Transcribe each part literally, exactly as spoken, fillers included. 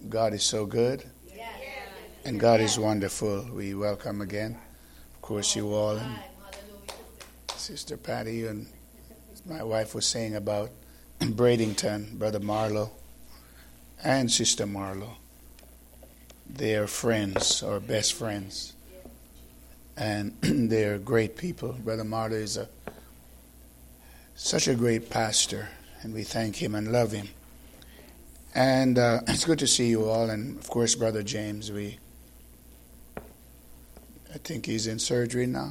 God is so good, and God is wonderful. We welcome again, of course, you all, and Sister Patty, and my wife was saying about Bradington, Brother Marlowe, and Sister Marlowe. They are friends, or best friends, and they're great people. Brother Marlowe is a such a great pastor, and we thank him and love him. And uh, it's good to see you all, and of course, Brother James, we, I think he's in surgery now.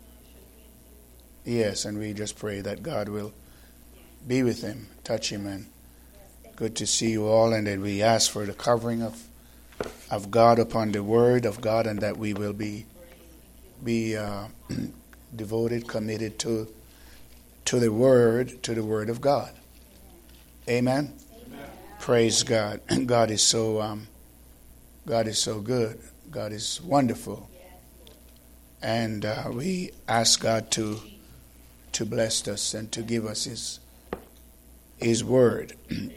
Yes, and we just pray that God will be with him, touch him, and good to see you all, and that we ask for the covering of of God upon the Word of God, and that we will be be uh, devoted, committed to to the Word, to the Word of God. Amen. Praise God. God is so um, God is so good. God is wonderful. And uh, we ask God to to bless us and to give us His His word.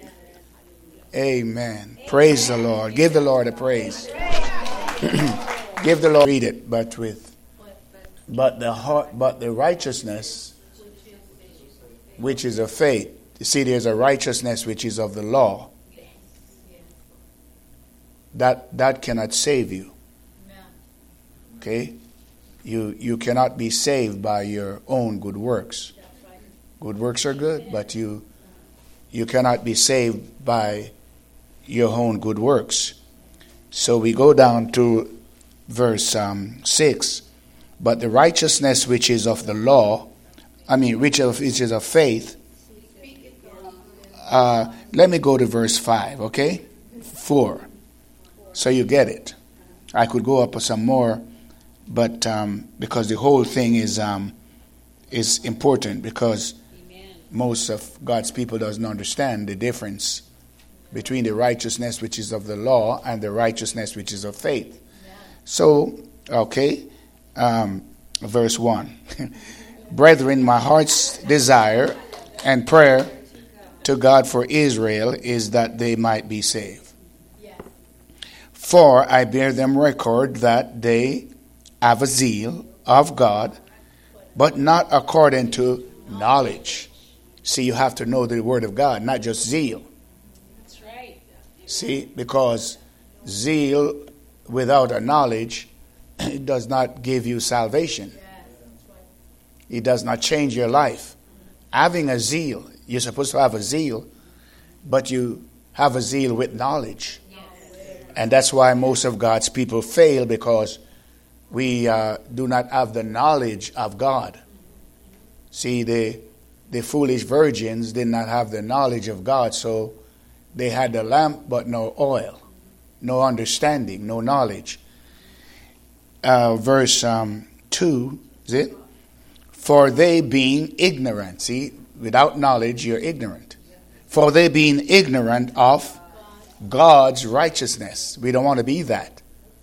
Amen. Praise the Lord. Give the Lord a praise. Give the Lord, read it, but with but the heart, but the righteousness which is of faith. You see, there's a righteousness which is of the law. That that cannot save you. Okay? You you cannot be saved by your own good works. Good works are good, but you you cannot be saved by your own good works. So we go down to verse um, six. But the righteousness which is of the law, I mean, which, of, which is of faith. Uh, let me go to verse five, okay? Four. So you get it. I could go up with some more, but um, because the whole thing is um, is important, because most of God's people doesn't understand the difference between the righteousness which is of the law and the righteousness which is of faith. So, okay, um, verse one. Brethren, my heart's desire and prayer to God for Israel is that they might be saved. For I bear them record that they have a zeal of God, but not according to knowledge. See, you have to know the word of God, not just zeal. That's right. See, because zeal without a knowledge, it does not give you salvation. It does not change your life. Having a zeal, you're supposed to have a zeal, but you have a zeal with knowledge. And that's why most of God's people fail, because we uh, do not have the knowledge of God. See, the the foolish virgins did not have the knowledge of God, so they had the lamp but no oil, no understanding, no knowledge. Uh, verse um, two, is it? For they being ignorant, see, without knowledge you're ignorant. For they being ignorant of God's righteousness. We don't want to be that.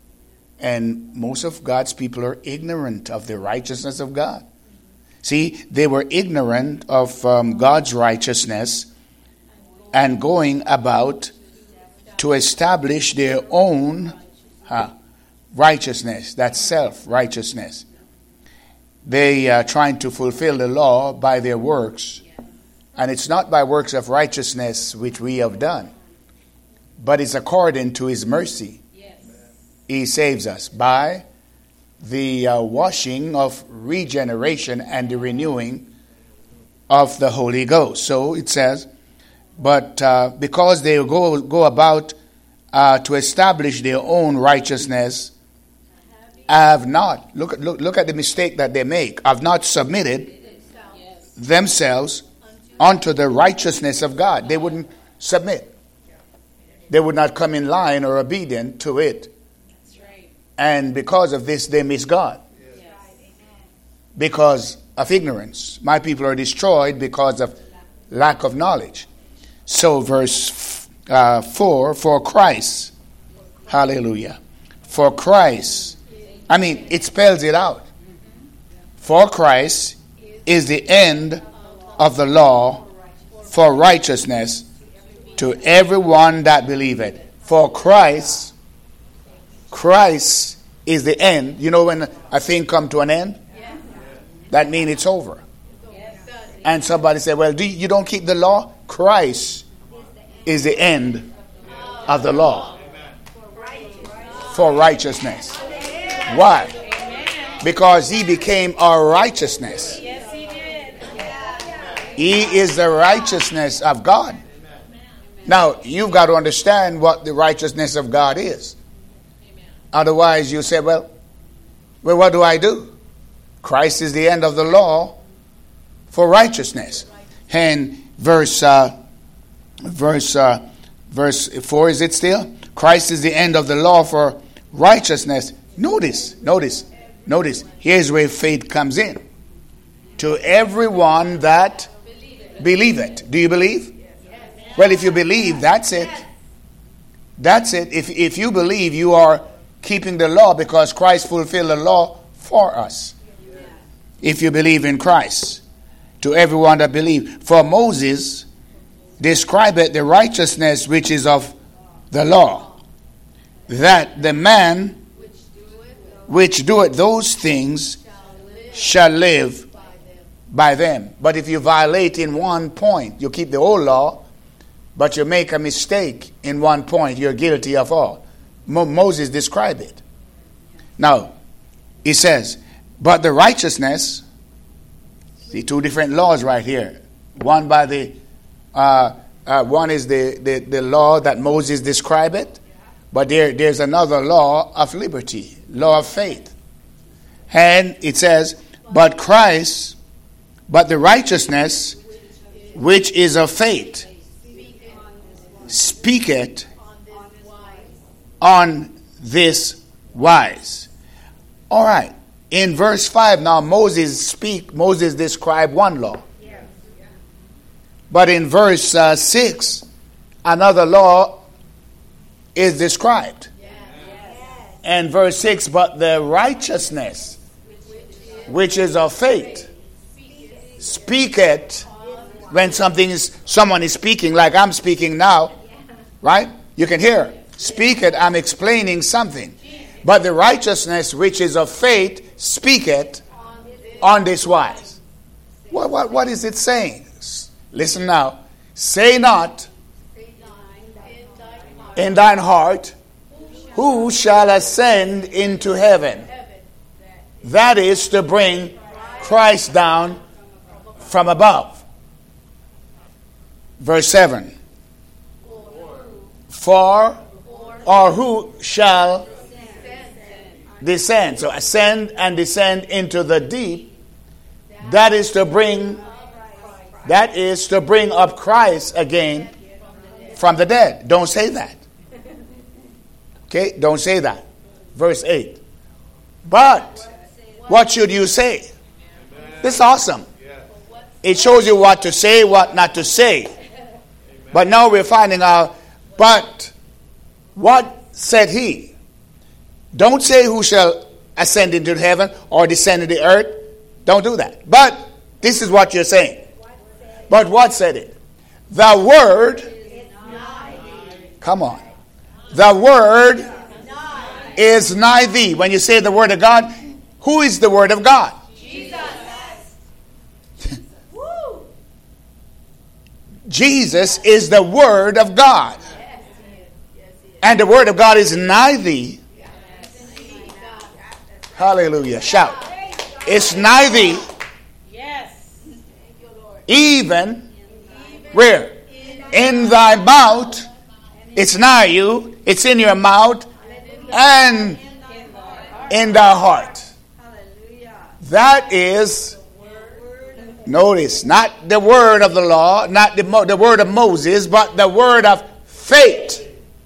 And most of God's people are ignorant of the righteousness of God. See, they were ignorant of um, God's righteousness and going about to establish their own huh, righteousness. That's self-righteousness. They are trying to fulfill the law by their works. And it's not by works of righteousness which we have done, but it's according to His mercy. Yes. He saves us by the uh, washing of regeneration and the renewing of the Holy Ghost. So it says, but uh, because they go go about uh, to establish their own righteousness, have not, look, look, look at the mistake that they make, have not submitted themselves unto the righteousness of God. They wouldn't submit. They would not come in line or obedient to it. That's right. And because of this, they miss God. Yes. Because of ignorance. My people are destroyed because of lack of knowledge. So verse uh, four, for Christ. Hallelujah. For Christ. I mean, it spells it out. For Christ is the end of the law for righteousness to everyone that believeth. For Christ, Christ is the end. You know when a thing come to an end? That means it's over. And somebody said, well, do you, you don't keep the law? Christ is the end of the law. For righteousness. Why? Because he became our righteousness. He is the righteousness of God. Now, you've got to understand what the righteousness of God is. Otherwise, you say, well, well, what do I do? Christ is the end of the law for righteousness. And verse uh, verse uh, verse four, is it still? Christ is the end of the law for righteousness. Notice, notice, notice. Here's where faith comes in. To everyone that believeth. Do you believe? Well, if you believe, that's it. That's it. If if you believe, you are keeping the law because Christ fulfilled the law for us. If you believe in Christ. To everyone that believe. For Moses describeth the righteousness which is of the law, that the man which doeth those things shall live by them. But if you violate in one point, you keep the old law, but you make a mistake in one point, you're guilty of all. Mo- Moses described it. Now, he says, but the righteousness, see, two different laws right here. One by the, uh, uh, one is the, the, the law that Moses described it, but there, there's another law of liberty, law of faith. And it says, but Christ, but the righteousness which is of faith, speaketh on this wise. All right. In verse five, now Moses speak. Moses described one law. But in verse uh, six, another law is described. And verse six, but the righteousness which is of faith speaketh when something is someone is speaking, like I'm speaking now, right? You can hear. Speaketh, I'm explaining something. But the righteousness which is of faith speaketh on this wise. What, what, what is it saying? Listen now. Say not in thine heart, who shall ascend into heaven? That is to bring Christ down from above. Verse seven. For or who shall descend. So ascend and descend into the deep. That is to bring that is to bring up Christ again from the dead. Don't say that. Okay, don't say that. Verse eight. But what should you say? This is awesome. It shows you what to say, what not to say. But now we're finding out, but what said he? Don't say who shall ascend into heaven or descend into the earth. Don't do that. But this is what you're saying. But what said it? The word. Come on. The word is nigh thee. When you say the word of God, who is the word of God? Jesus. Jesus is the word of God. And the word of God is nigh thee. Hallelujah. Shout. It's nigh thee. Even where? In thy mouth. It's nigh you. It's in your mouth. And in thy heart. That is, notice, not the word of the law, not the, the word of Moses, but the word of faith,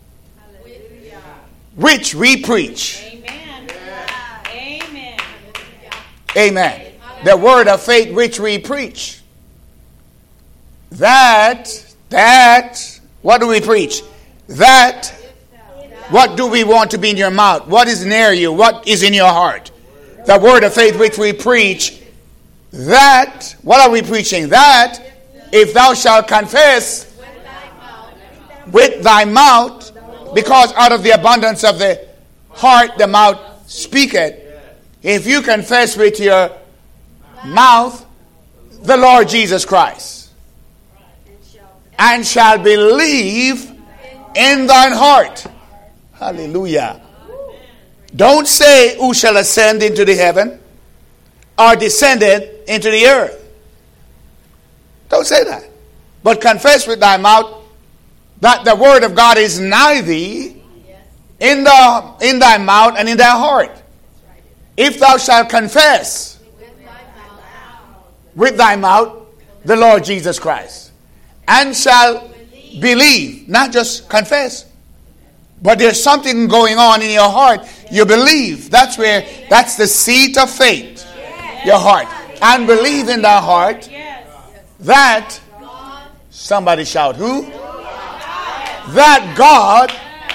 which we preach. Amen. Amen. Amen. The word of faith which we preach. That, that, what do we preach? That, what do we want to be in your mouth? What is near you? What is in your heart? The word of faith which we preach. That, what are we preaching? That, if thou shalt confess with thy mouth Because out of the abundance of the heart, the mouth speaketh. If you confess with your mouth the Lord Jesus Christ, and shall believe in thine heart. Hallelujah. Don't say, who shall ascend into the heaven or descended into the earth. Don't say that. But confess with thy mouth that the word of God is nigh thee, in the in thy mouth and in thy heart. If thou shalt confess with thy mouth the Lord Jesus Christ, and shall believe, not just confess, but there's something going on in your heart. You believe. That's where, that's the seat of faith. Your heart. And believe in thy heart that, somebody shout, who? That God.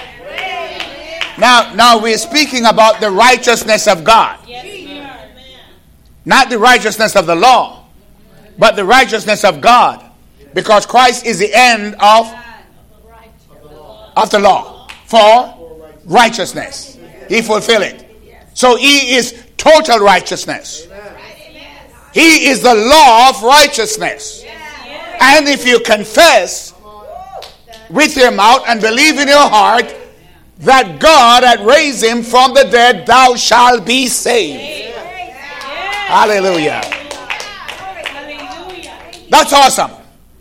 Now, now we're speaking about the righteousness of God. Not the righteousness of the law, but the righteousness of God. Because Christ is the end of, of the law for righteousness. He fulfilled it. So he is total righteousness. He is the law of righteousness. And if you confess with your mouth and believe in your heart that God had raised him from the dead, thou shalt be saved. Hallelujah. That's awesome.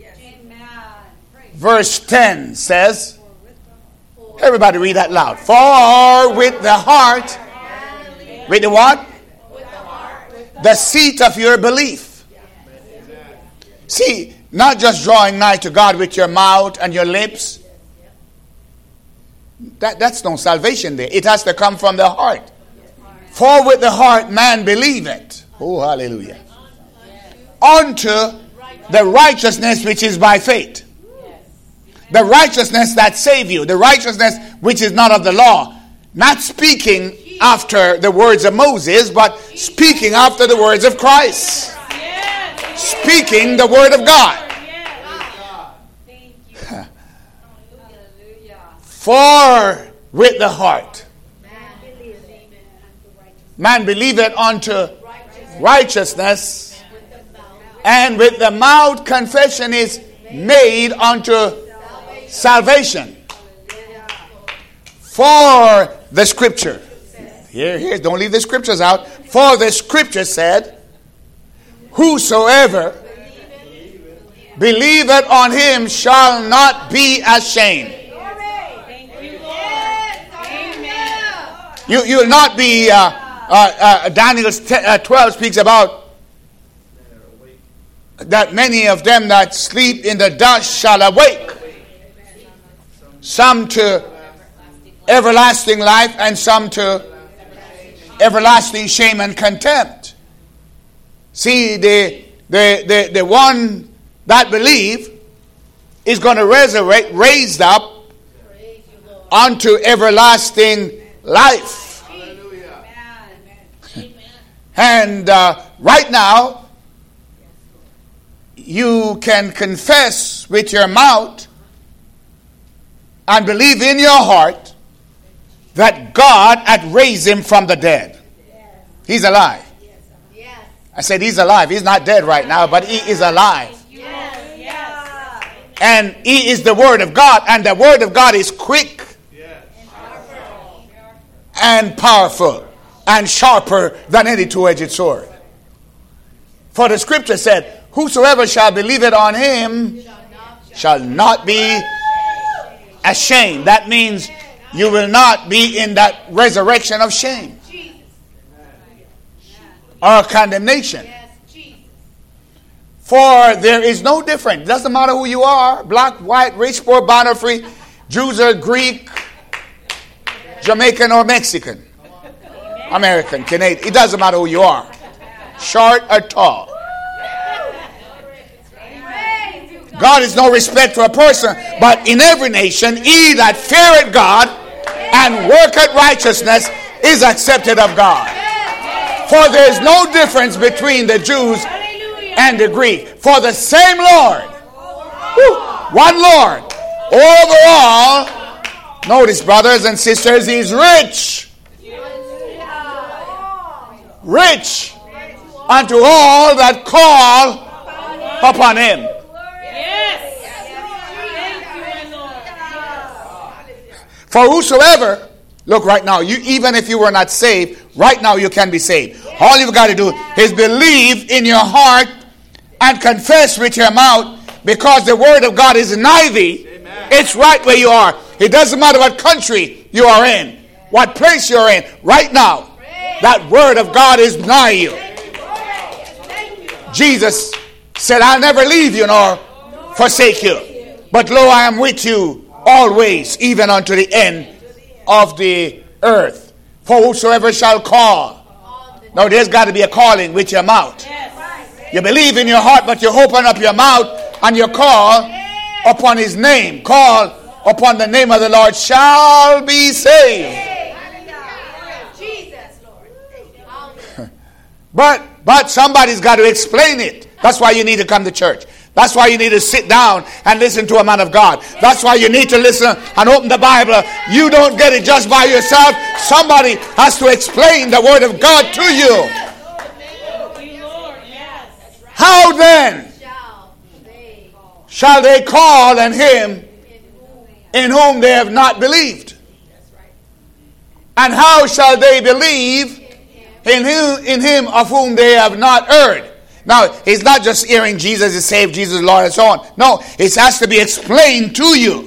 Verse ten says, everybody read that loud. For with the heart, with the what? The seat of your belief. See, not just drawing nigh to God with your mouth and your lips. That, that's no salvation there. It has to come from the heart. For with the heart man believeth. Oh, hallelujah. Unto the righteousness which is by faith. The righteousness that save you. The righteousness which is not of the law. Not speaking after the words of Moses, but speaking after the words of Christ. Speaking the word of God. For with the heart man believeth unto righteousness, and with the mouth confession is made unto salvation. For the scripture, here, here, don't leave the scriptures out. For the scripture said, whosoever believeth on him shall not be ashamed. You, you'll not be, uh, uh, uh, Daniel twelve speaks about that many of them that sleep in the dust shall awake. Some to everlasting life and some to everlasting shame and contempt. See, the, the, the, the one that believe is going to resurrect, raised up unto everlasting life. And uh, right now, you can confess with your mouth and believe in your heart that God had raised him from the dead. He's alive. I said he's alive. He's not dead right now, but he is alive. And he is the word of God, and the word of God is quick and powerful and sharper than any two-edged sword. For the scripture said, whosoever shall believe it on him shall not be ashamed. That means you will not be in that resurrection of shame or condemnation. For there is no difference. It doesn't matter who you are, black, white, rich, poor, bond or free, Jews or Greek, Jamaican or Mexican, American, Canadian. It doesn't matter who you are, short or tall. God is no respect for a person, but in every nation, he that feareth God and worketh righteousness is accepted of God. For there is no difference between the Jews and the Greek. For the same Lord, whew, one Lord, over all, Notice, brothers and sisters, he's rich. Rich unto all that call upon him. For whosoever, look right now, you even if you were not saved, right now you can be saved. All you've got to do is believe in your heart and confess with your mouth, because the word of God is nigh thee. It's right where you are. It doesn't matter what country you are in, what place you're in. Right now, that word of God is nigh you. Jesus said, I'll never leave you nor forsake you. But lo, I am with you always, even unto the end of the earth. For whosoever shall call. Now there's got to be a calling with your mouth. You believe in your heart, but you open up your mouth and you call upon his name. Call upon the name of the Lord shall be saved. But but somebody's got to explain it. That's why you need to come to church. That's why you need to sit down and listen to a man of God. That's why you need to listen and open the Bible. You don't get it just by yourself. Somebody has to explain the word of God to you. How then shall they call on him in whom they have not believed? And how shall they believe in him, in him of whom they have not heard? Now, it's not just hearing Jesus is saved, Jesus is Lord, and so on. No, it has to be explained to you.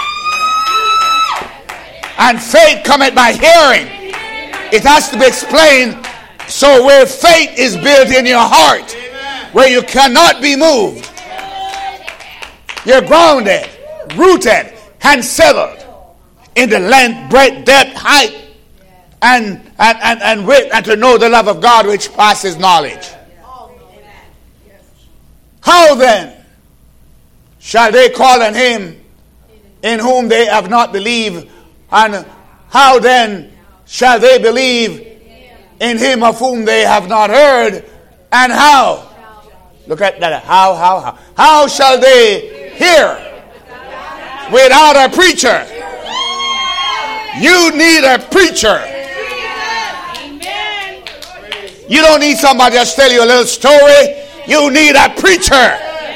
And faith cometh by hearing. It has to be explained. So where faith is built in your heart, where you cannot be moved, you're grounded, rooted, and settled in the length, breadth, depth, height, and, and, and, and width, and to know the love of God which passes knowledge. How then shall they call on him in whom they have not believed? And how then shall they believe in him of whom they have not heard? And how? Look at that. How, how, how? How shall they hear without a preacher? You need a preacher. You don't need somebody to tell you a little story. You need a preacher.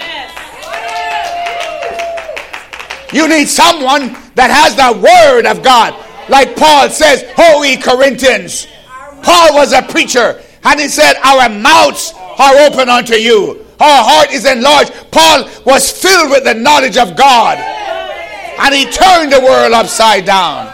You need someone that has the word of God. Like Paul says, "Oh, ye Corinthians." Paul was a preacher. And he said, our mouths are open unto you. Our heart is enlarged. Paul was filled with the knowledge of God. And he turned the world upside down.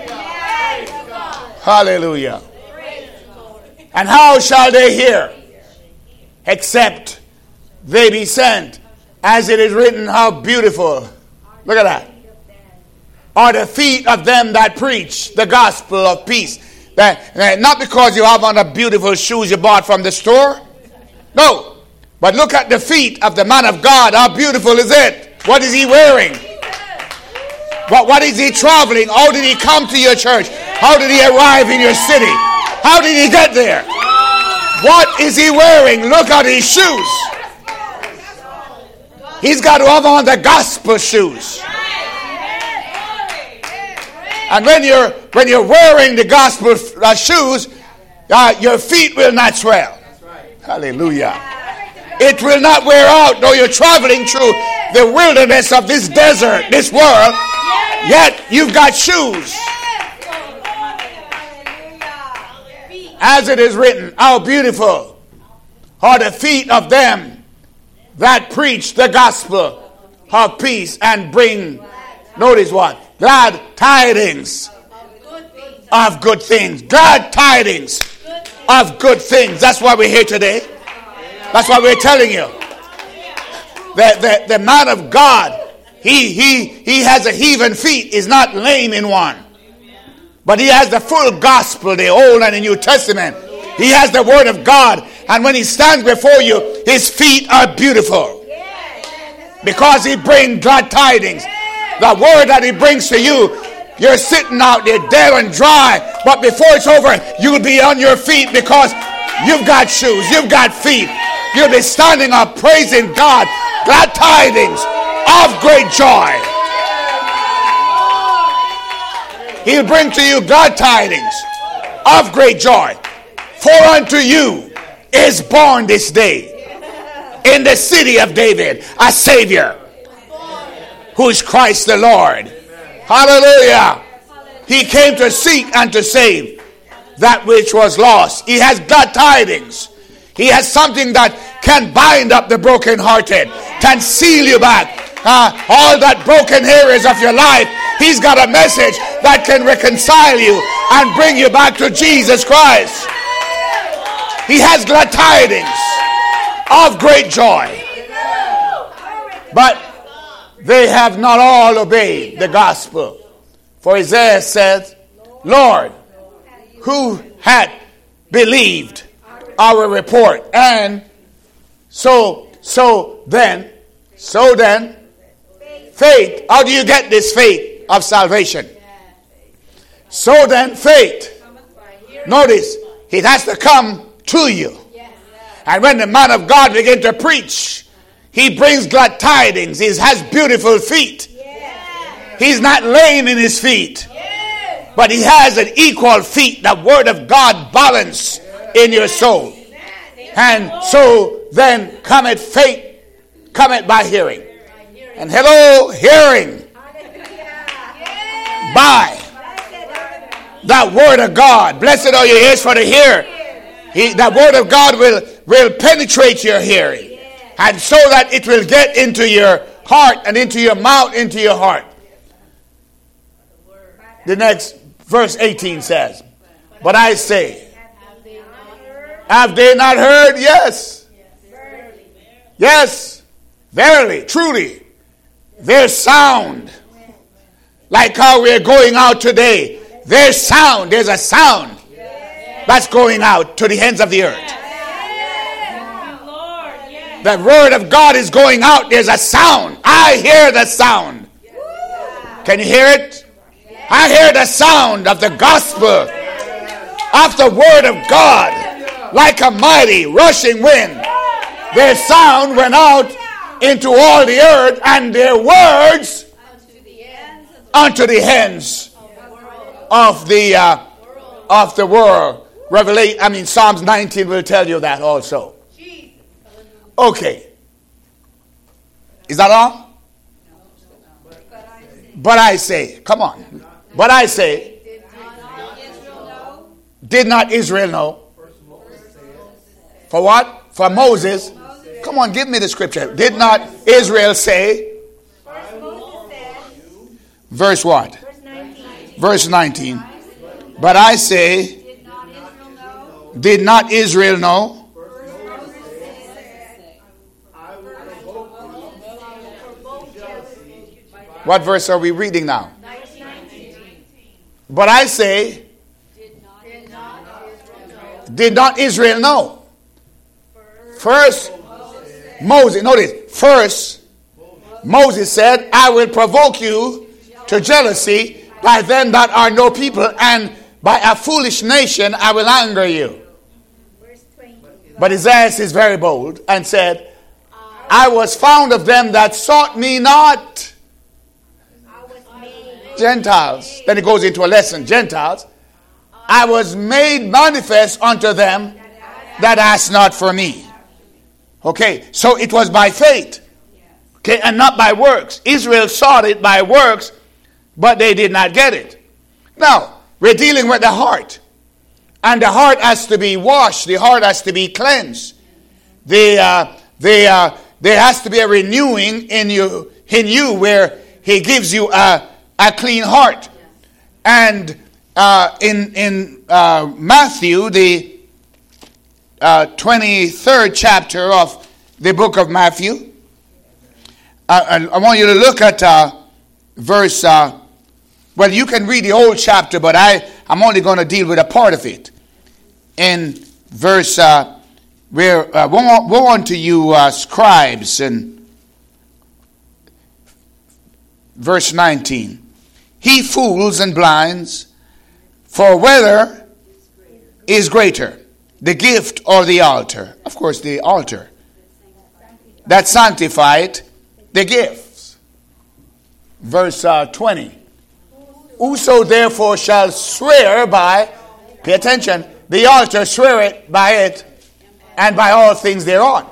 Hallelujah. And how shall they hear? Except they be sent. As it is written, how beautiful. Look at that. Are the feet of them that preach the gospel of peace. That, that not because you have on the beautiful shoes you bought from the store. No. But look at the feet of the man of God. How beautiful is it? What is he wearing? What, what is he traveling? How did he come to your church? How did he arrive in your city? How did he get there? What is he wearing? Look at his shoes. He's got to have on the gospel shoes. And when you're when you're wearing the gospel uh, shoes, uh, your feet will not swell. Hallelujah. It will not wear out, though you're traveling through the wilderness of this desert, this world. Yet you've got shoes. As it is written, how beautiful are the feet of them that preach the gospel of peace and bring, notice what? Glad tidings of good things. Glad tidings of good things. That's why we're here today. That's why we're telling you. The, the, the man of God, he, he, he has a heathen feet. He's not lame in one. But he has the full gospel, the Old and the New Testament. He has the word of God. And when he stands before you, his feet are beautiful. Because he brings glad tidings. The word that he brings to you, you're sitting out there dead and dry. But before it's over, you'll be on your feet because you've got shoes, you've got feet. You'll be standing up praising God. Glad tidings of great joy. He'll bring to you glad tidings of great joy. For unto you is born this day in the city of David a Savior, who is Christ the Lord. Hallelujah. He came to seek and to save that which was lost. He has glad tidings. He has something that can bind up the brokenhearted, can seal you back. Uh, all that broken areas of your life, he's got a message that can reconcile you and bring you back to Jesus Christ. He has glad tidings of great joy. But they have not all obeyed the gospel. For Isaiah says, Lord, who had believed our report? And so, so then, so then, faith. How do you get this faith of salvation? So then, faith. Notice, it has to come to you. And when the man of God begins to preach, he brings glad tidings. He has beautiful feet. He's not lame in his feet, but he has an equal feet. The word of God balance in your soul. And so then cometh faith, cometh by hearing. And hello, hearing by that word of God. Blessed are your ears for to hear. He, that word of God will, will penetrate your hearing. And so that it will get into your heart and into your mouth, into your heart. The next verse eighteen says, but I say, have they not heard? Yes. Yes. Verily, truly. There's sound. Like how we're going out today. There's sound. There's a sound that's going out to the ends of the earth. The word of God is going out. There's a sound. I hear the sound. Can you hear it? I hear the sound of the gospel, of the word of God, like a mighty rushing wind. Their sound went out into all the earth, and their words unto the ends of the uh, of the world. Revelation, I mean Psalms nineteen will tell you that also. Okay, is that all? But I say, come on. But I say, did not Israel know? For what? For Moses. Come on, give me the scripture. Did not Israel say? Verse what? Verse nineteen. But I say, did not Israel know? What verse are we reading now? But I say, did not Israel know? First, Moses, notice, first, Moses said, I will provoke you to jealousy by them that are no people, and by a foolish nation I will anger you. But Isaiah is very bold and said, I was found of them that sought me not. Gentiles. Then it goes into a lesson. Gentiles. I was made manifest unto them that asked not for me. Okay, so it was by faith. Okay, and not by works. Israel sought it by works, but they did not get it. Now, we're dealing with the heart. And the heart has to be washed. The heart has to be cleansed. The, uh, the, uh, there has to be a renewing in you, in you where he gives you a A clean heart. And uh, in in uh, Matthew, the uh, twenty-third chapter of the book of Matthew, uh, I want you to look at uh, verse, uh, well, you can read the whole chapter, but I, I'm only going to deal with a part of it. In verse, uh, where, uh, woe, woe unto you uh, scribes, and verse nineteen. He fools and blinds, for whether is greater, the gift or the altar? Of course, the altar. That sanctified the gifts. Verse uh, twenty. Whoso therefore shall swear by, pay attention, the altar swear it by it, and by all things thereon.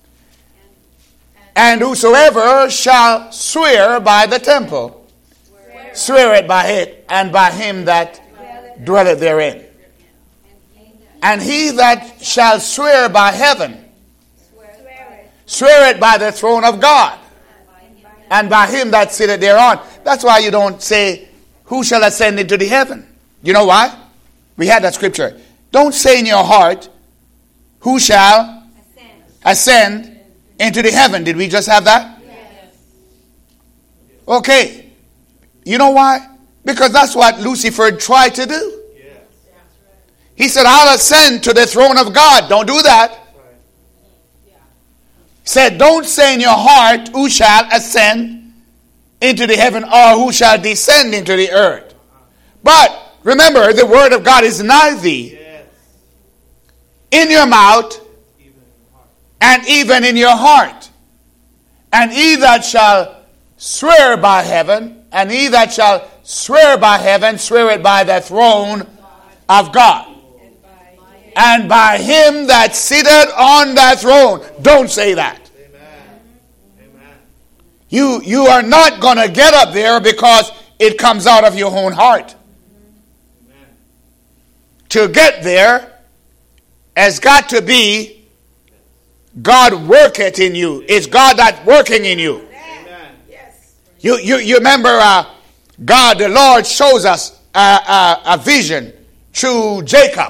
And whosoever shall swear by the temple, swear it by it, and by him that dwelleth therein. And he that shall swear by heaven, swear it by the throne of God, and by him that sitteth thereon. That's why you don't say, who shall ascend into the heaven? You know why? We had that scripture. Don't say in your heart, who shall ascend into the heaven. Did we just have that? Yes. Okay. You know why? Because that's what Lucifer tried to do. Yes. He said, I'll ascend to the throne of God. Don't do that. He said, don't say in your heart, who shall ascend into the heaven, or who shall descend into the earth. But remember, the word of God is nigh thee, Yes. in your mouth, Even in the heart. and even in your heart. And he that shall swear by heaven, and he that shall swear by heaven, swear it by the throne of God. And by him that sitteth on that throne. Don't say that. Amen. Amen. You, you are not going to get up there because it comes out of your own heart. Amen. To get there has got to be God worketh in you. It's God that's working in you. Amen. Yes. You, you, you remember uh, God, the Lord, shows us a, a, a vision through Jacob.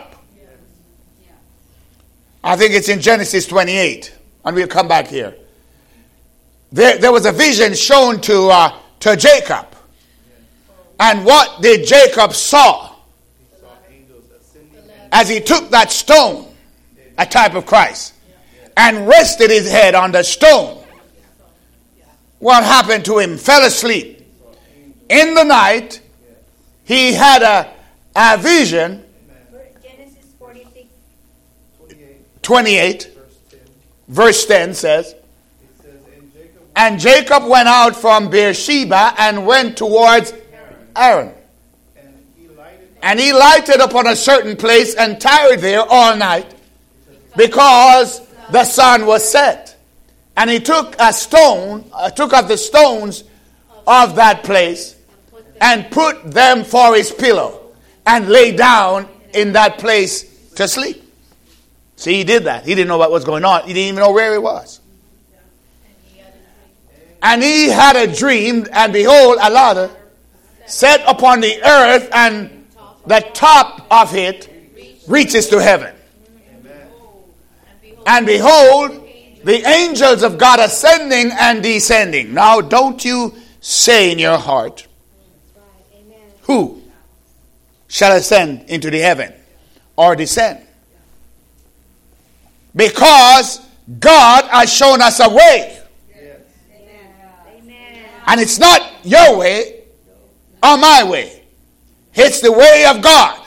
I think it's in Genesis twenty-eight. And we'll come back here. There, there was a vision shown to, uh, to Jacob. And what did Jacob saw? He saw angels ascending and As he took that stone, a type of Christ, and rested his head on the stone, what happened to him? Fell asleep. In the night, he had a, a vision, Genesis forty-six. twenty-eight, twenty-eight, verse ten. verse ten says, It says, and Jacob and Jacob went out from Beersheba and went towards Aaron. and he lighted And he lighted upon a certain place and tarried there all night because the sun was set. And he took a stone, uh, took up the stones of that place and put them for his pillow and lay down in that place to sleep. See, he did that. He didn't know what was going on. He didn't even know where he was. And he had a dream, and behold, a ladder set upon the earth, and the top of it reaches to heaven. And behold, the angels of God ascending and descending. Now, don't you say in your heart, who shall ascend into the heaven or descend? Because God has shown us a way. And it's not your way or my way. It's the way of God.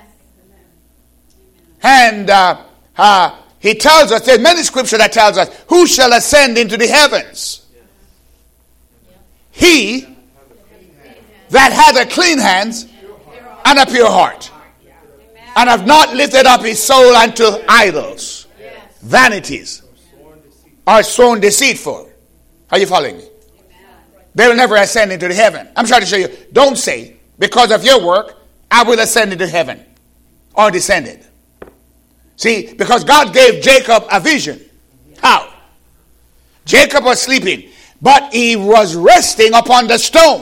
And uh, uh, he tells us, there's many scripture that tells us, who shall ascend into the heavens? He that hath a clean hands and a pure heart, and have not lifted up his soul unto idols, vanities, are sworn deceitful. Are you following me? They will never ascend into the heaven. I'm trying to show you. Don't say, because of your work, I will ascend into heaven or descended. See, because God gave Jacob a vision. How? Jacob was sleeping, but he was resting upon the stone.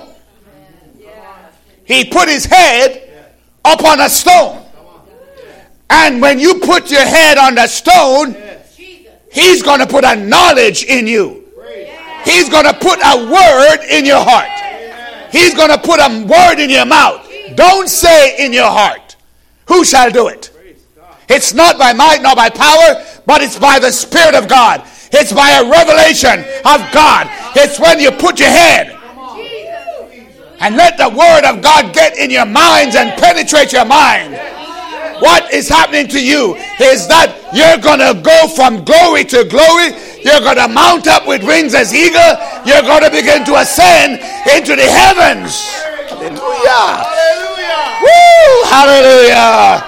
He put his head upon a stone. And when you put your head on the stone, he's going to put a knowledge in you. He's going to put a word in your heart. He's going to put a word in your mouth. Don't say in your heart, who shall do it? It's not by might nor by power, but it's by the Spirit of God. It's by a revelation of God. It's when you put your head and let the word of God get in your minds and penetrate your mind. What is happening to you is that you're going to go from glory to glory. You're going to mount up with wings as eagle. You're going to begin to ascend into the heavens. Hallelujah. Hallelujah.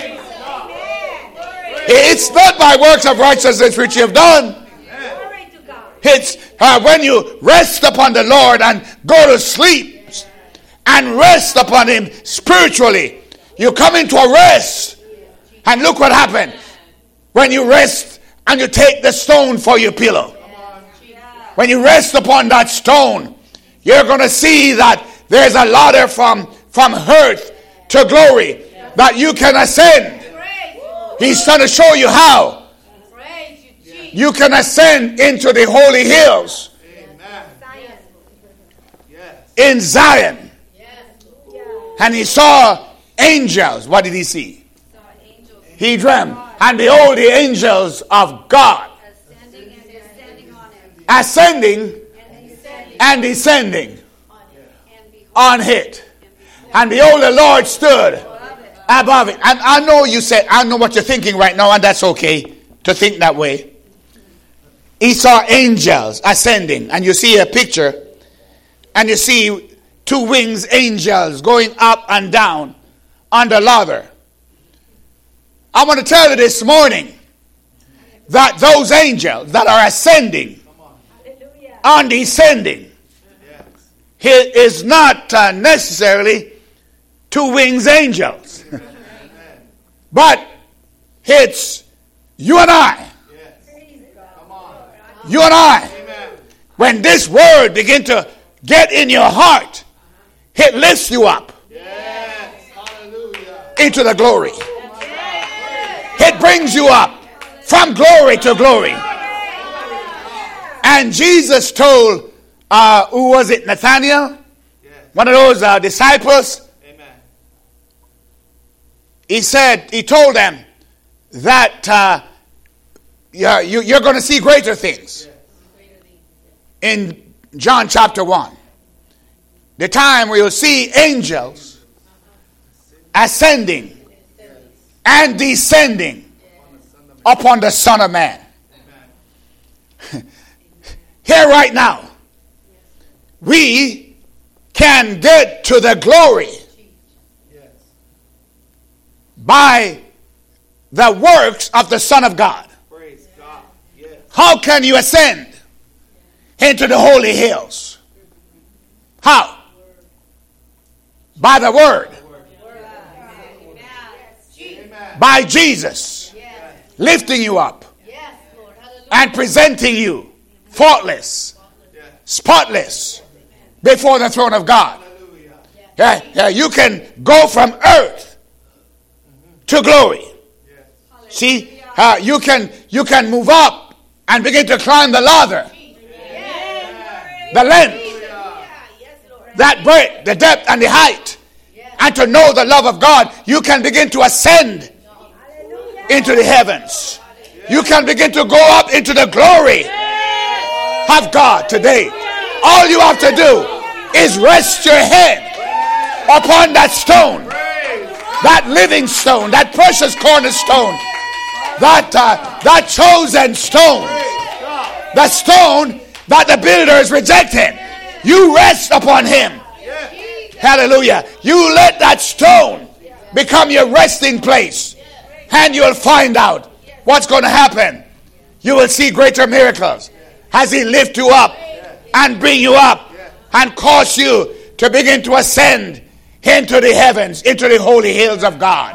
It's not by works of righteousness which you have done. It's uh, when you rest upon the Lord and go to sleep and rest upon Him spiritually. You come into a rest. And look what happened. When you rest and you take the stone for your pillow. When you rest upon that stone, you're going to see that there's a ladder from, from earth to glory that you can ascend. He's trying to show you how. You can ascend into the holy hills. In Zion. And he saw angels. What did he see? He dreamt. And behold, the angels of God. Ascending and descending on it. And behold, the Lord stood above it. And I know you said, I know what you're thinking right now, and that's okay to think that way. He saw angels ascending, and you see a picture, and you see two wings angels going up and down on the ladder. I want to tell you this morning that those angels that are ascending and descending, it is not uh, necessarily two wings angels, but it's you and I. You and I. When this word begin to get in your heart, it lifts you up into the glory. It brings you up from glory to glory. And Jesus told, uh, who was it, Nathaniel? One of those uh, disciples. He said, he told them that uh, you're, you're going to see greater things. In John chapter one. The time where you'll see angels ascending and descending upon the Son of Man. Here right now, we can get to the glory by the works of the Son of God. How can you ascend into the holy hills? How? By the word. By Jesus lifting you up and presenting you faultless, spotless before the throne of God. Yeah, yeah, you can go from earth to glory. See, uh, you can you can move up and begin to climb the ladder, the length, that breadth, the depth, and the height, and to know the love of God. You can begin to ascend into the heavens. You can begin to go up into the glory of God today. All you have to do is rest your head upon that stone, that living stone, that precious cornerstone, that uh, that chosen stone, the stone that the builders rejected. You rest upon him. Hallelujah. You let that stone become your resting place, and you'll find out what's going to happen. You will see greater miracles as he lift you up and bring you up and cause you to begin to ascend into the heavens, into the holy hills of God.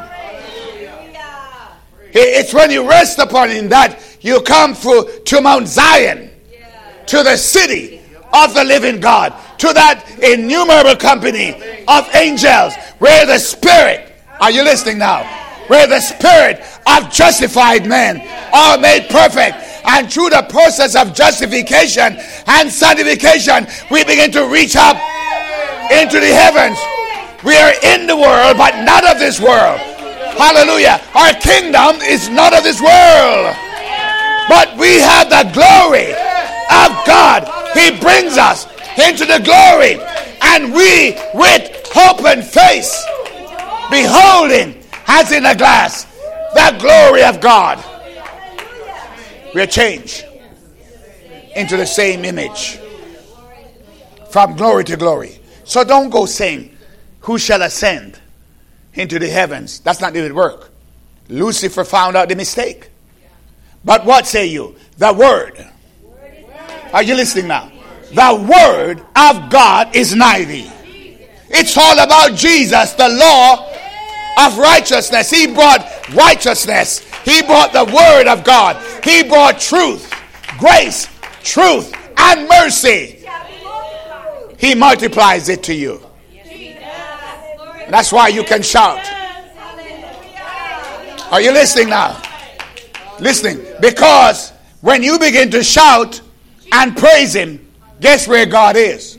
It's when you rest upon him that you come through to Mount Zion, to the city of the living God, to that innumerable company of angels where the Spirit, are you listening now? Where the Spirit of justified men are made perfect. And through the process of justification and sanctification, we begin to reach up into the heavens. We are in the world, but not of this world. Hallelujah. Our kingdom is not of this world, but we have the glory of God. He brings us into the glory, and we, with open face, beholding as in a glass the glory of God, we are changed into the same image from glory to glory. So don't go saying, who shall ascend into the heavens. That's not the way it work. Lucifer found out the mistake. But what say you? The word. Are you listening now? The word of God is nigh thee. It's all about Jesus, the law of righteousness. He brought righteousness. He brought the word of God. He brought truth, grace, truth, and mercy. He multiplies it to you. That's why you can shout. Are you listening now? Listening. Because when you begin to shout and praise him, guess where God is?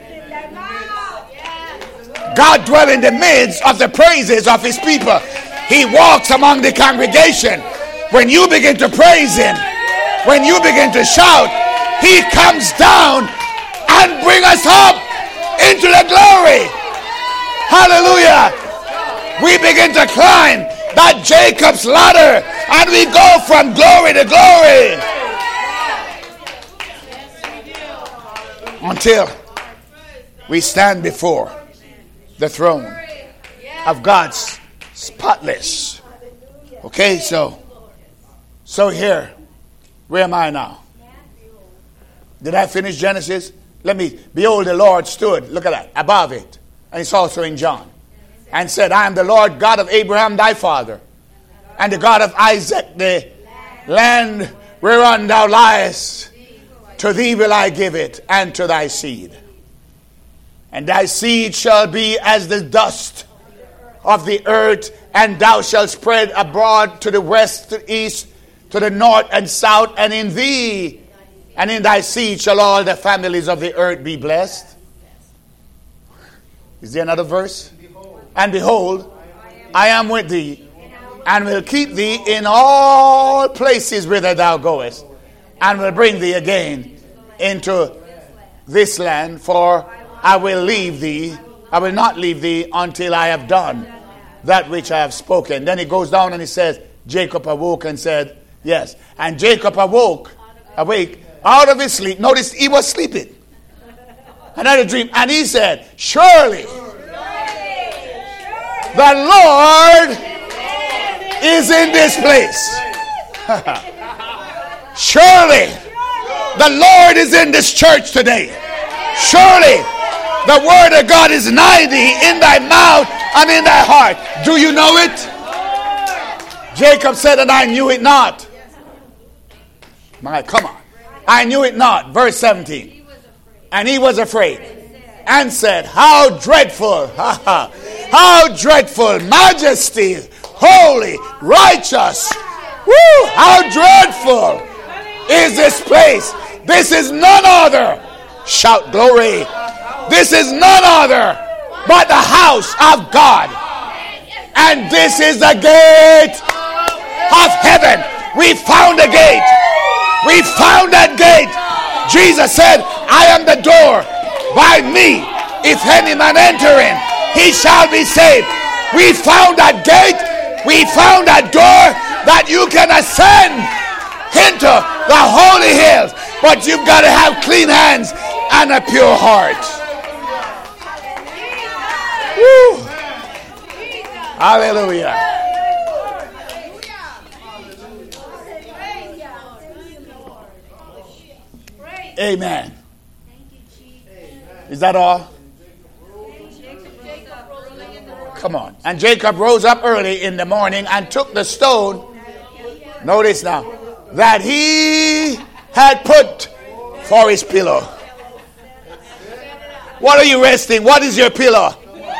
God dwells in the midst of the praises of his people. He walks among the congregation. When you begin to praise him, when you begin to shout, he comes down and brings us up into the glory. Hallelujah. We begin to climb that Jacob's ladder and we go from glory to glory until we stand before the throne of God's spotless. Okay, so so here, where am I now? Did I finish Genesis? Let me, behold, the Lord stood, look at that, above it. And it's also in John. And said, I am the Lord God of Abraham thy father, and the God of Isaac, the land whereon thou liest. To thee will I give it, and to thy seed. And thy seed shall be as the dust of the earth, and thou shalt spread abroad to the west, to the east, to the north and south, and in thee and in thy seed shall all the families of the earth be blessed. Is there another verse? And behold, I am with thee, and will keep thee in all places whither thou goest, and will bring thee again into this land, for I will leave thee, I will not leave thee until I have done that which I have spoken. Then he goes down and he says, Jacob awoke and said, yes. And Jacob awoke, awake, out of his sleep. Notice he was sleeping. Another dream. And he said, surely the Lord is in this place. Surely the Lord is in this church today. Surely the word of God is nigh thee, in thy mouth and in thy heart. Do you know it? Jacob said, and I knew it not. My, come on. I knew it not. Verse seventeen. And he was afraid and said, how dreadful, how dreadful, majesty, holy, righteous. Woo, how dreadful is this place. This is none other. Shout glory. This is none other but the house of God. And this is the gate of heaven. We found a gate. We found that gate. Jesus said, I am the door. By me, if any man enter in, he shall be saved. We found that gate. We found that door that you can ascend into the holy hills. But you've got to have clean hands and a pure heart. Woo. Hallelujah. Amen. Is that all? Come on. And Jacob rose up early in the morning and took the stone, notice now, that he had put for his pillow. What are you resting? What is your pillow?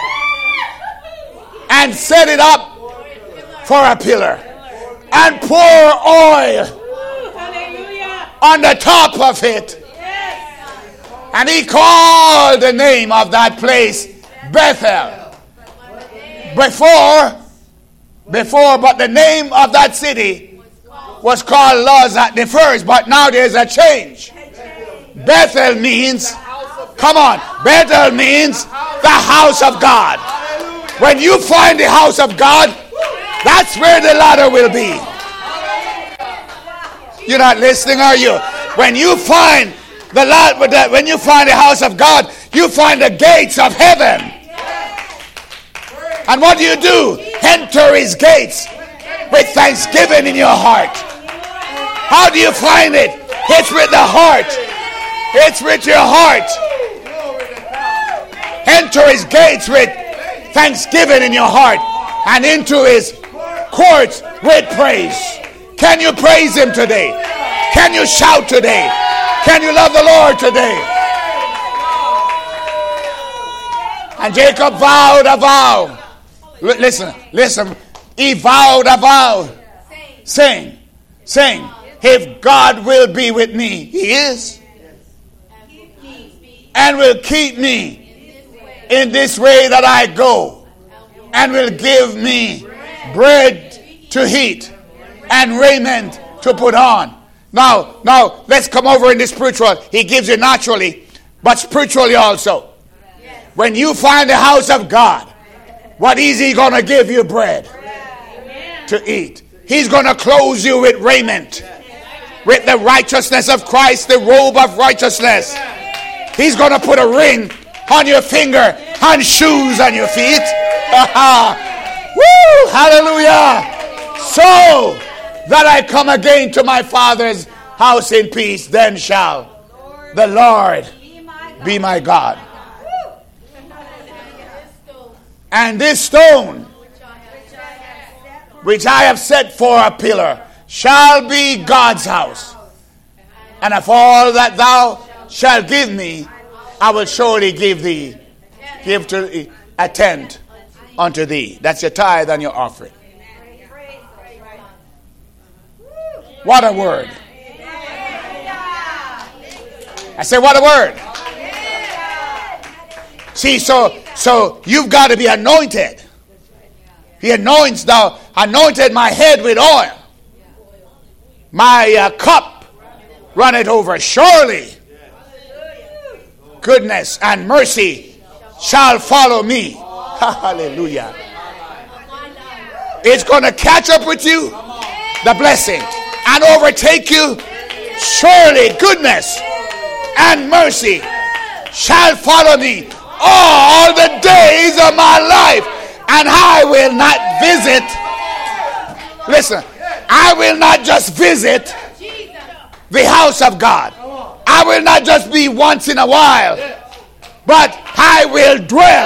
And set it up for a pillar. And pour oil on the top of it. And he called the name of that place Bethel. Before, before, but the name of that city was called Luz at the first. But now there's a change. Bethel means, come on, Bethel means the house of God. When you find the house of God, that's where the ladder will be. You're not listening, are you? When you find the ladder, when you find the house of God, you find the gates of heaven. And what do you do? Enter his gates with thanksgiving in your heart. How do you find it? It's with the heart. It's with your heart. Enter his gates with thanksgiving in your heart and into his courts with praise. Can you praise him today? Can you shout today? Can you love the Lord today? And Jacob vowed a vow. L- listen, listen. He vowed a vow. Saying, saying, if God will be with me, he is. And will keep me in this way that I go. And will give me bread to eat and raiment to put on. Now, now let's come over in the spiritual. He gives you naturally, but spiritually also. When you find the house of God, what is he going to give you? Bread to eat. He's going to clothe you with raiment, with the righteousness of Christ, the robe of righteousness. He's going to put a ring on your finger and shoes on your feet. Woo! Hallelujah! So that I come again to my Father's house in peace, then shall the Lord be my God. And this stone, which I have set for a pillar, shall be God's house. And of all that thou shalt give me, I will surely give thee, give to a tent unto thee. That's your tithe and your offering. What a word. I said, what a word. See, so so you've got to be anointed. He anoints thou anointed my head with oil. My uh, cup runneth over. Surely goodness and mercy shall follow me. Hallelujah. It's going to catch up with you, the blessing, and overtake you. Surely goodness and mercy shall follow me all the days of my life, and I will not visit. Listen, I will not just visit the house of God. I will not just be once in a while, but I will dwell.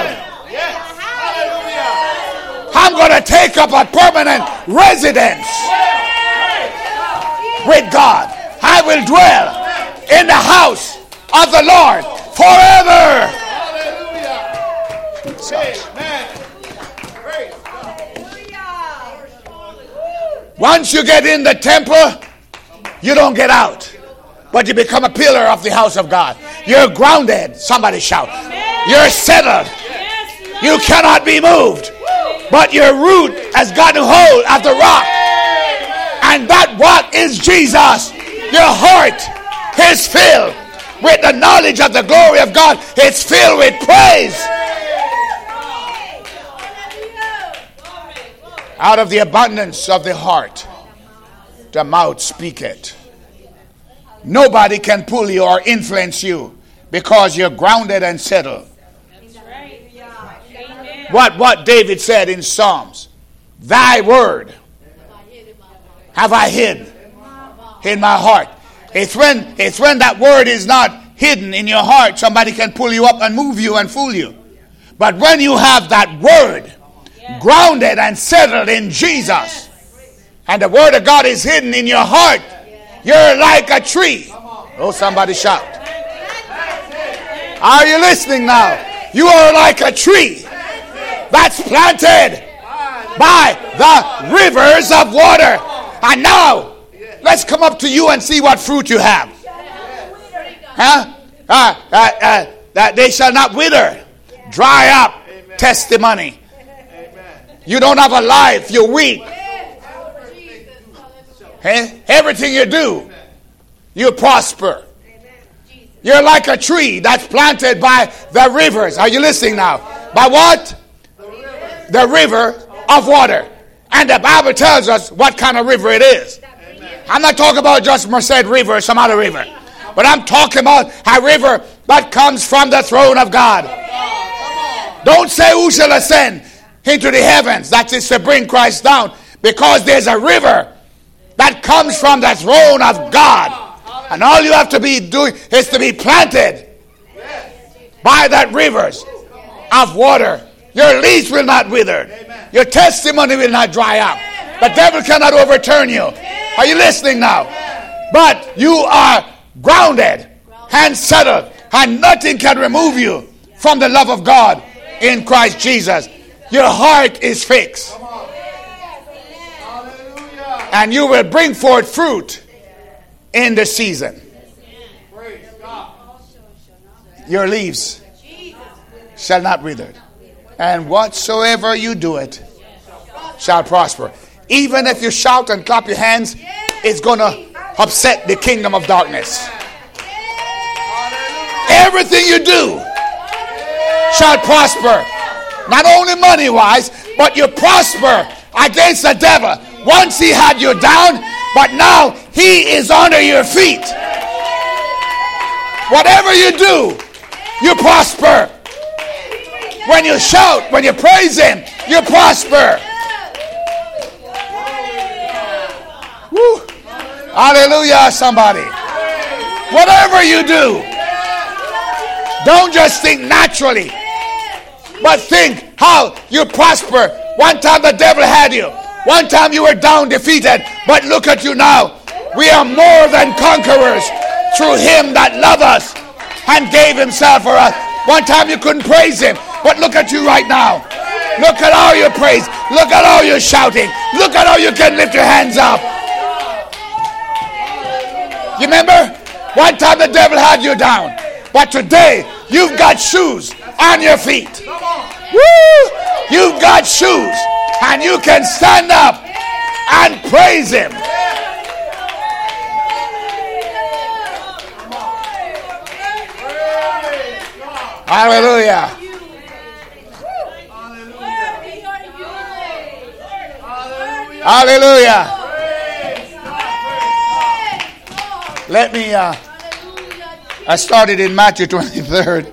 I'm going to take up a permanent residence with God. I will dwell in the house of the Lord forever. Once you get in the temple, you don't get out, but you become a pillar of the house of God. You're grounded. Somebody shout. You're settled. You cannot be moved, but your root has gotten hold of the rock. And that what is Jesus? Your heart is filled with the knowledge of the glory of God. It's filled with praise. Out of the abundance of the heart, the mouth speaketh. Nobody can pull you or influence you because you're grounded and settled. What, what David said in Psalms, thy word have I hid in my heart. It's when, it's when that word is not hidden in your heart, somebody can pull you up and move you and fool you. But when you have that word grounded and settled in Jesus, and the word of God is hidden in your heart, you're like a tree. Oh, somebody shout. Are you listening now? You are like a tree that's planted by the rivers of water. And now, let's come up to you and see what fruit you have. Huh? Uh, uh, uh, that they shall not wither. Dry up. Testimony. You don't have a life. You're weak. Hey? Everything you do, you prosper. You're like a tree that's planted by the rivers. Are you listening now? By what? The river of water. And the Bible tells us what kind of river it is. I'm not talking about just Merced River or some other river. But I'm talking about a river that comes from the throne of God. Don't say who shall ascend into the heavens. That is to bring Christ down. Because there's a river that comes from the throne of God. And all you have to be doing is to be planted by that rivers of water. Your leaves will not wither. Your testimony will not dry up. The devil cannot overturn you. Are you listening now? But you are grounded and settled, and nothing can remove you from the love of God in Christ Jesus. Your heart is fixed. And you will bring forth fruit in the season. Your leaves shall not wither. And whatsoever you do it shall prosper. Even if you shout and clap your hands, it's going to upset the kingdom of darkness. Everything you do shall prosper. Not only money-wise, but you prosper against the devil. Once he had you down, but now he is under your feet. Whatever you do, you prosper. When you shout, when you praise him, you prosper. Woo. Hallelujah, somebody. Whatever you do, don't just think naturally, but think how you prosper. One time the devil had you. One time you were down, defeated. But look at you now. We are more than conquerors through him that loved us and gave himself for us. One time you couldn't praise him. But look at you right now. Look at all your praise. Look at all your shouting. Look at how you can lift your hands up. You remember? One time the devil had you down. But today, you've got shoes on your feet. Woo! You've got shoes. And you can stand up and praise him. Hallelujah. Hallelujah. Let me, uh, I started in Matthew twenty-third.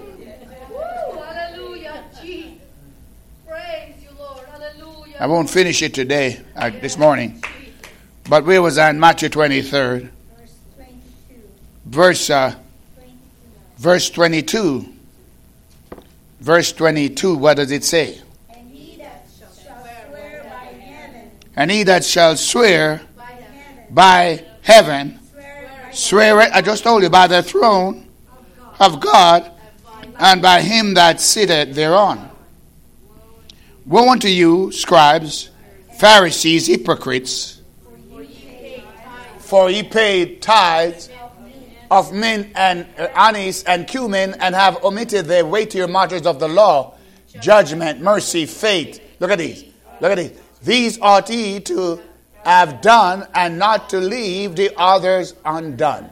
I won't finish it today, uh, this morning. But we was on Matthew twenty-third. Verse, uh, verse twenty-two. Verse twenty-two, what does it say? And he that shall swear by heaven. And he that shall swear by heaven. By heaven swear it, I just told you, by the throne of God and by him that sitteth thereon. Woe unto you, scribes, Pharisees, hypocrites, for ye pay tithes of mint and uh, anise and cumin, and have omitted the weightier matters of the law, judgment, mercy, faith. Look at these. Look at these. These ought ye to have done, and not to leave the others undone.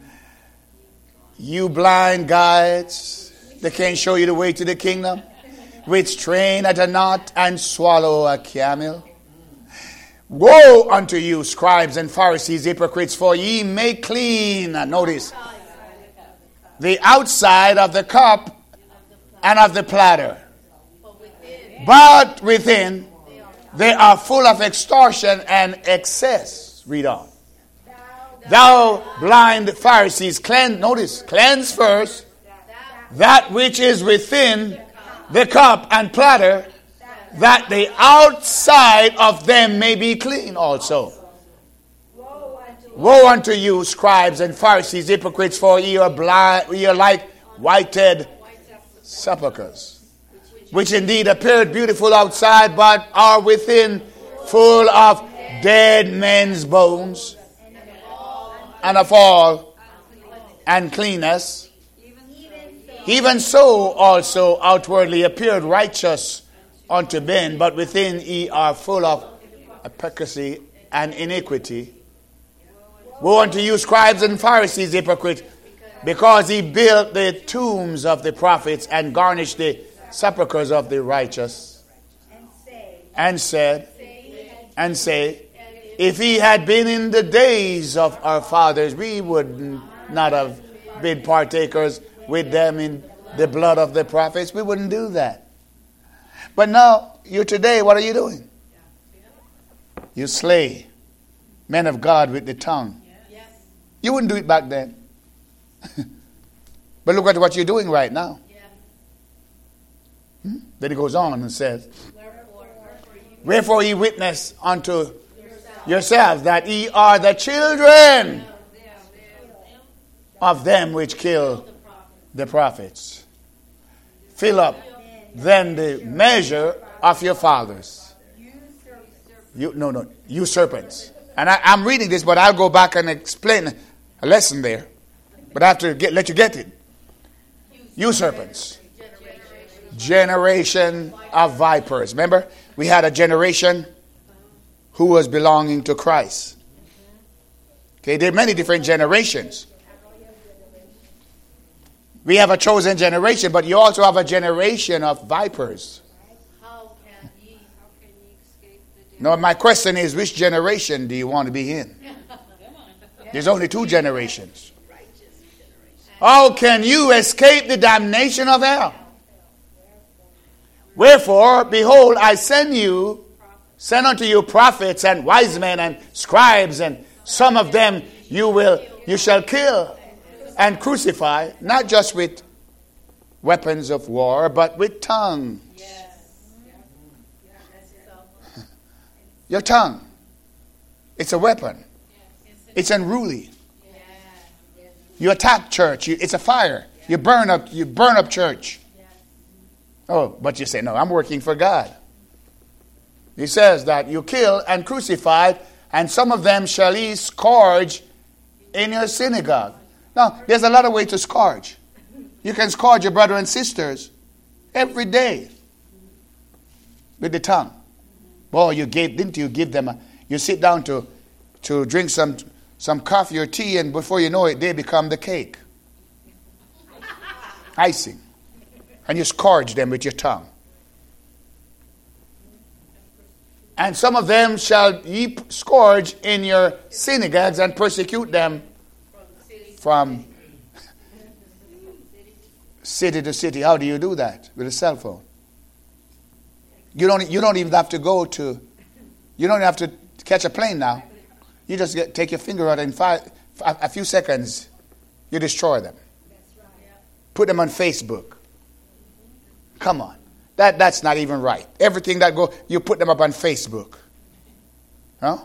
You blind guides, they can't show you the way to the kingdom, which train at a knot and swallow a camel. Woe unto you, scribes and Pharisees, hypocrites, for ye make clean, notice, the outside of the cup and of the platter, but within they are full of extortion and excess. Read on. Thou blind Pharisees, cleanse, notice, cleanse first that which is within the cup and platter, that the outside of them may be clean also. Woe unto you, scribes and Pharisees, hypocrites, for ye are blind, ye are like whited sepulchres, which indeed appeared beautiful outside, but are within full of dead men's bones, and of all uncleanness. Even so also outwardly appeared righteous unto men, but within ye are full of hypocrisy and iniquity. Woe unto you, scribes and Pharisees, hypocrites, because ye built the tombs of the prophets and garnished the sepulchres of the righteous, and said, and say, if he had been in the days of our fathers, we would not have been partakers with them in the blood of the prophets. We wouldn't do that. But now, you today, what are you doing? You slay men of God with the tongue. You wouldn't do it back then. But look at what you're doing right now. Hmm? Then he goes on and says, wherefore ye witness unto yourselves that ye are the children of them which kill the prophets. Fill up then the measure of your fathers. You no no you serpents. And I, I'm reading this, but I'll go back and explain a lesson there. But I have to get, let you get it. You serpents. Generation of vipers. Remember, we had a generation who was belonging to Christ. Okay, there are many different generations. We have a chosen generation, but you also have a generation of vipers. No, my question is, which generation do you want to be in? There's only two generations. How can you escape the damnation of hell? Wherefore, behold, I send you, send unto you prophets and wise men and scribes, and some of them you will, you shall kill and crucify, not just with weapons of war, but with tongues. Your tongue. It's a weapon. It's unruly. You attack church. You, it's a fire. You burn up. You burn up church. Oh, but you say, no, I'm working for God. He says that you kill and crucify, and some of them shall ye scourge in your synagogue. Now, there's a lot of ways to scourge. You can scourge your brother and sisters every day with the tongue. Boy, you gave, didn't you give them a, you sit down to, to drink some, some coffee or tea, and before you know it, they become the cake. Icing. And you scourge them with your tongue. And some of them shall ye scourge in your synagogues and persecute them from city to city. How do you do that? With a cell phone. You don't, you don't even have to go to, you don't have to catch a plane now. You just get, take your finger out, and in five, a few seconds, you destroy them. Put them on Facebook. Come on. That, that's not even right. Everything that go, you put them up on Facebook. Huh?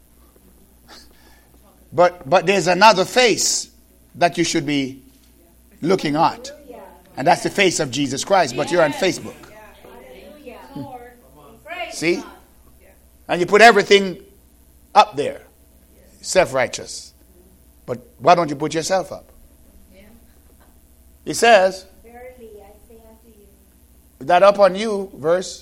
But, but there's another face that you should be looking at. And that's the face of Jesus Christ. But you're on Facebook. See? And you put everything up there. Self-righteous. But why don't you put yourself up? He says, Verily I say unto you. is that up on you, verse?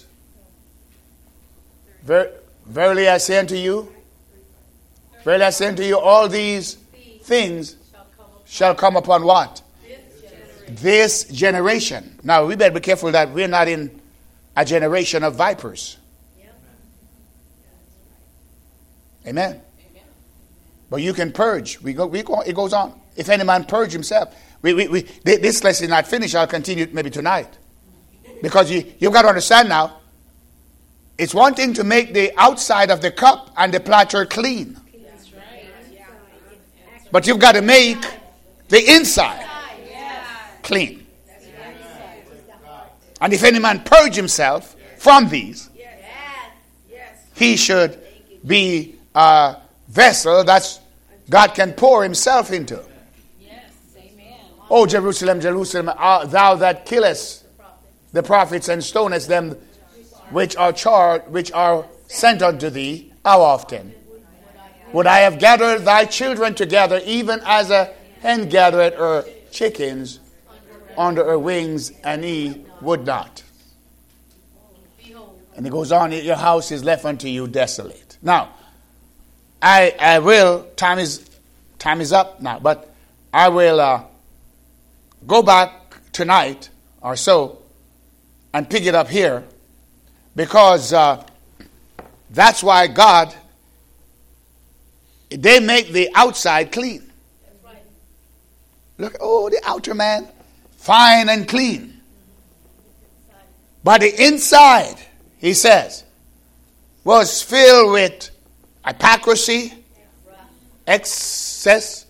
Ver, verily I say unto you. Verily I say unto you, all these things shall come upon what? This generation. Now, we better be careful that we're not in a generation of vipers. Amen. Amen. But you can purge. We go. We go. It goes on. If any man purge himself, we, we, we, this lesson is not finished. I'll continue maybe tonight, because you you've got to understand now. It's one thing to make the outside of the cup and the platter clean, that's right. But you've got to make the inside clean. And if any man purge himself from these, he should be a vessel that God can pour himself into. Yes, amen. O Jerusalem, Jerusalem, uh, thou that killest the prophets and stonest them which are charged, which are sent unto thee, how often would I have gathered thy children together, even as a hen gathereth her chickens under her wings, and ye would not. And it goes on, your house is left unto you desolate. Now, I I will, time is time is up now, but I will uh, go back tonight or so and pick it up here, because uh, that's why God, they make the outside clean. That's right. Look, oh, the outer man, fine and clean. But the inside he says, was filled with hypocrisy, excess,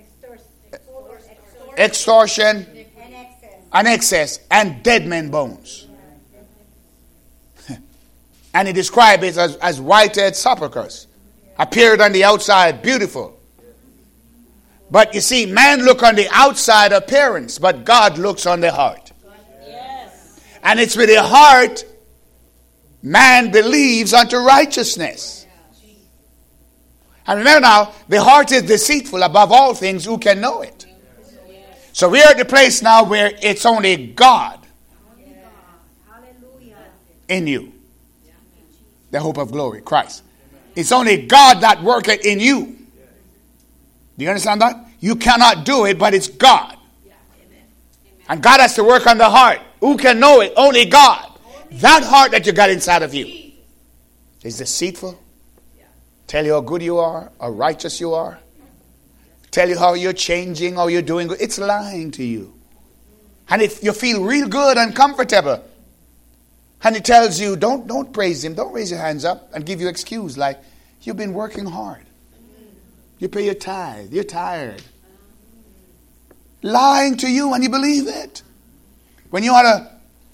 extortion, and excess, and dead men bones. And he described it as, as white-haired sepulchres. Appeared on the outside beautiful. But you see, man look on the outside appearance, but God looks on the heart. Yes. And it's with the heart man believes unto righteousness. And remember now, the heart is deceitful above all things. Who can know it? So we are at the place now where it's only God in you. The hope of glory, Christ. It's only God that worketh in you. Do you understand that? You cannot do it, but it's God. And God has to work on the heart. Who can know it? Only God. That heart that you got inside of you is deceitful. Tell you how good you are, how righteous you are. Tell you how you're changing, how you're doing good. It's lying to you. And if you feel real good and comfortable, and it tells you, don't, don't praise him, don't raise your hands up and give you excuse like, you've been working hard. You pay your tithe, you're tired. Lying to you and you believe it. When you ought to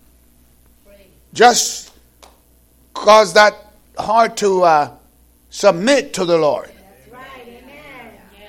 just cause that heart to uh, submit to the Lord. That's right, amen.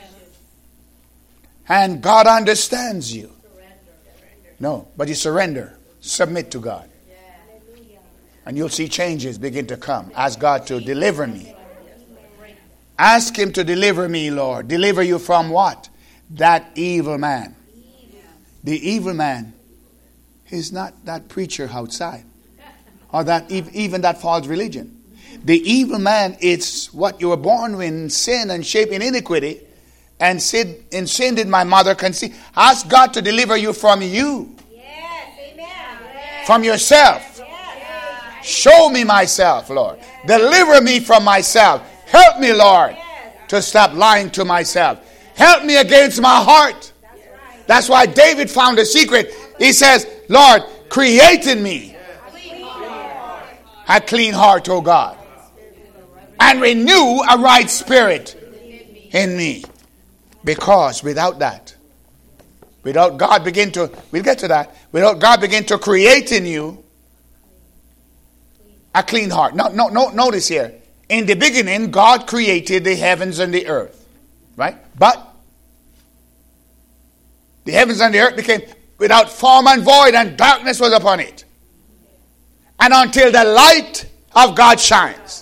And God understands you. No, but you surrender. Submit to God. And you'll see changes begin to come. Ask God to deliver me. Ask him to deliver me, Lord. Deliver you from what? That evil man. The evil man is not that preacher outside. Or that even that false religion. The evil man is what you were born in sin and shaped in iniquity. And sin, in sin did my mother conceive. Ask God to deliver you from you. Yes, amen. From yourself. Show me myself, Lord. Deliver me from myself. Help me, Lord, to stop lying to myself. Help me against my heart. That's why David found a secret. He says, Lord, create in me a clean heart, O God, and renew a right spirit in me. Because without that, without God begin to, we'll get to that, without God begin to create in you a clean heart. No, no, no, notice here. In the beginning, God created the heavens and the earth. Right? But the heavens and the earth became without form and void, and darkness was upon it. And until the light of God shines.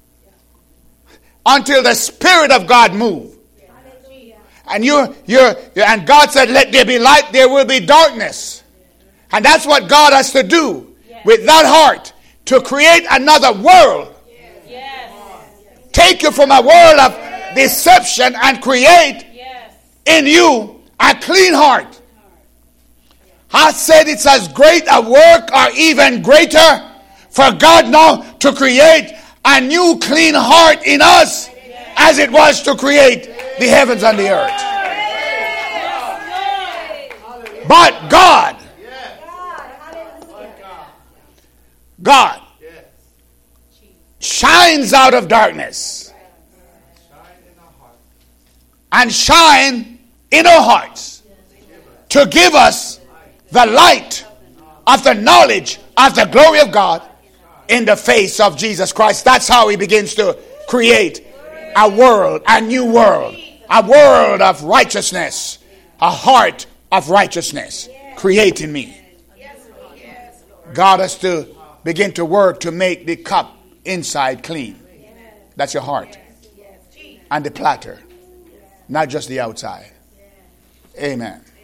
Until the Spirit of God moves. And you, you're, and God said, let there be light, there will be darkness. And that's what God has to do with that heart. To create another world. Yes. Take you from a world of deception and create yes. in you a clean heart. I said it's as great a work or even greater for God now to create a new clean heart in us as it was to create the heavens and the earth. But God God shines out of darkness and shine in our hearts to give us the light of the knowledge of the glory of God in the face of Jesus Christ. That's how he begins to create a world, a new world, a world of righteousness, a heart of righteousness. Create in me. God has to begin to work to make the cup inside clean. That's your heart. And the platter. Not just the outside. Amen.